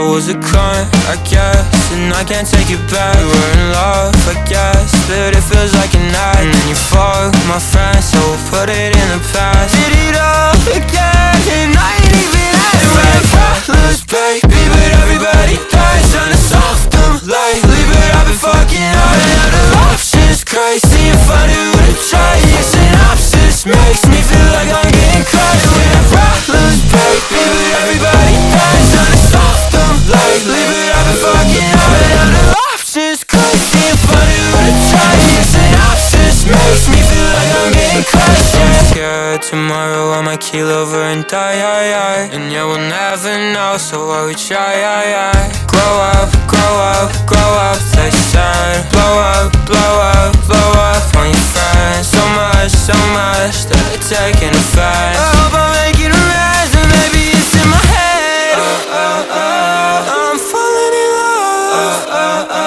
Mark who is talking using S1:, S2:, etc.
S1: was a cunt, I guess, and I can't take it back. We were in love, I guess, but it feels like an act. And then you fuck my friends, so we'll put it in the past. Did it all again, and I ain't even asked. And we're problems, baby, but everybody dies trying to solve them lately. But I've been fucking out and out of options, crazy and funny with a try. Your synopsis makes me feel like I'm getting crushed. And we're problems, baby, but everybody dies trying to solve them lately. But I've been fucking out and out of options, crazy and funny with a try. Your synopsis makes me feel like I'm getting crushed. I'm scared tomorrow I might keel over and die. And yeah, we'll never know, so why we try. Grow up, grow up, grow up, they said. Blow up, blow up, blow up on your friends. So much that they're taking effect. I hope I'm making a mess, and maybe it's in my head. I'm falling in love.